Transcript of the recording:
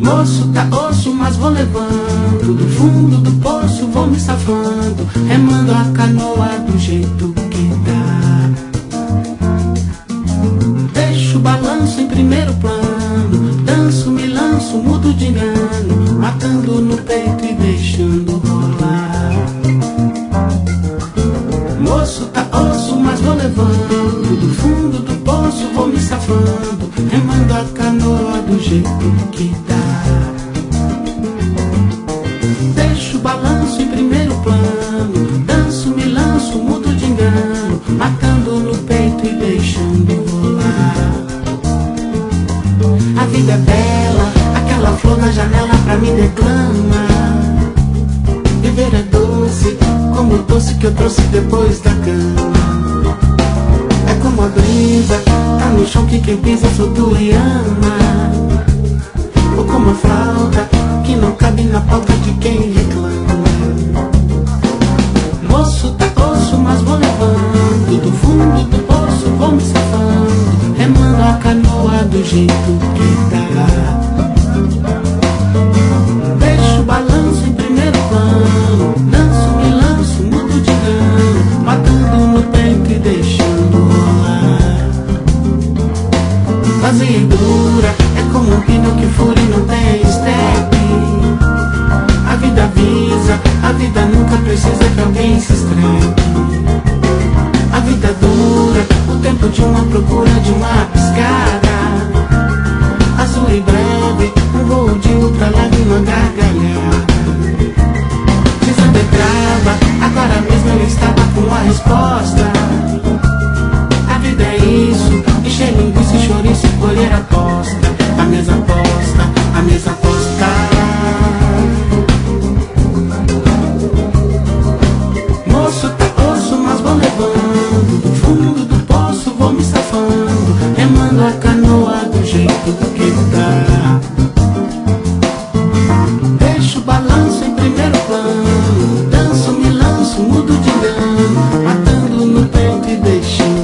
Moço, tá osso, mas vou levando. Do fundo do poço vou me safando, remando a canoa do jeito que dá. Deixo o balanço em primeiro plano, danço, me lanço, mudo de engano, matando no peito e deixando rolar. Moço, tá osso, mas vou levando. Do fundo do poço vou me safando, remando a canoa do jeito que dá. Deixo o balanço em primeiro plano, danço, me lanço, mudo de engano, matando no peito e deixando rolar. A vida é bela, aquela flor na janela pra mim declama. Viver é doce, como o doce que eu trouxe depois da cama. É como a brisa, tá no chão que quem pisa flutua e ama. Ou como a flauta, que não cabe na pauta de quem reclama. Moço, tá osso, mas vou levando. Do fundo do poço vou me safando, remando a canoa do jeito que dá. Deixo o balanço em primeiro plano, danço, me lanço, mudo de engano, matando no peito e deixando rolar. Vazia e dura, é como um pneu que fura e não tem step. A vida avisa, a vida nunca precisa que alguém se estrepe. A vida dura, o tempo de uma procura de uma piscada. Azul e breve, um voo de ultra leve, uma gargalhada. Pisando e trava, agora mesmo eu estava com a resposta. A vida é isso, encher linguiça e chouriço e colher a posta. A mesa posta, a mesa posta. Moço, tá osso, mas vou levando. Do fundo do poço vou me safando, remando a canoa do jeito que dá. Deixo o balanço em primeiro plano, danço, me lanço, mudo de engano, matando no peito e deixando